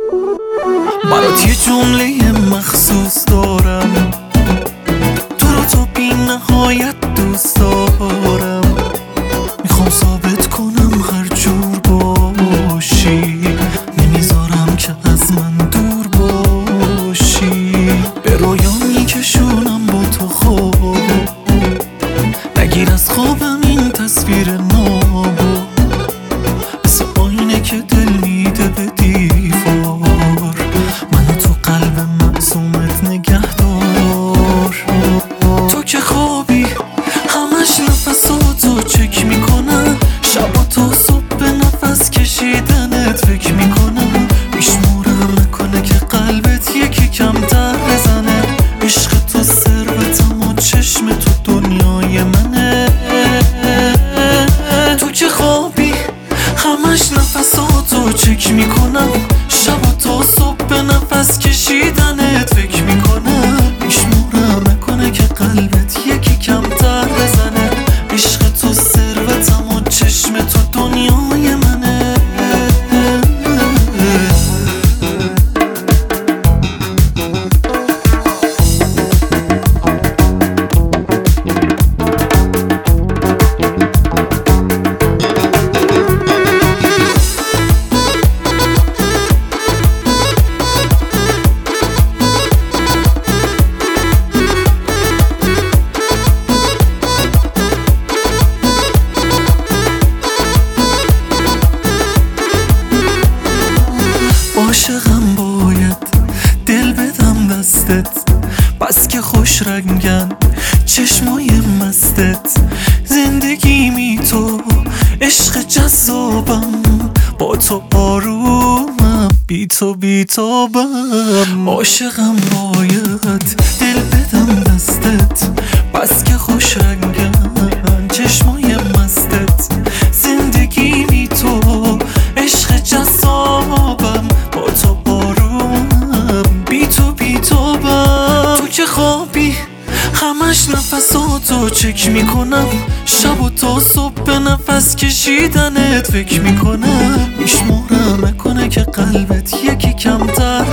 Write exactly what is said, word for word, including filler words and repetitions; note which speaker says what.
Speaker 1: برات یه جمله مخصوص دارم، تو رو تا بی نهایت دوست دارم. میخوام ثابت کنم هر جور باشی، نمیذارم که از من دور باشی. به رویا میکشونم با تو خواب، نگیر از خوابم این تصویر نابو، مثل آینه که دل میده به دیوار. منو تو قلب معصومت نگه دار. تو که خوابی همش نفساتو چک میکنم، شبا تا صبح به نفس کشیدنت فکر میکنم. میشمورم نکنه که قلبت یکی کمتر بزنه. عشق تو ثروتم و چشم تو دنیای منه. تو که خوابی همش نفساتو چک میکنم، شبا تا صبح به نفس کشیدنت فکر میکنم. میشمورم نکنه که قلبت یکی کمتر بزنه. عشق تو ثروتم و چشم تو دنیای منه. عاشقم باید دل بدم دستت، بس که خوش رنگن چشمای مستت. زندگی می تو عشق جذابم، با تو آرومم بی تو بی تابم. عاشقم باید دل بدم دستت، بس که خوش رنگن چشمای مستت. زندگی می تو عشق جذابم، با تو آرومم بی تو بی تابم. تو که خوابی همش نفساتو چک میکنم، شب و تا صبح به نفس کشیدنت فکر میکنم. میشمورم نکنه که قلبت یکی کمتر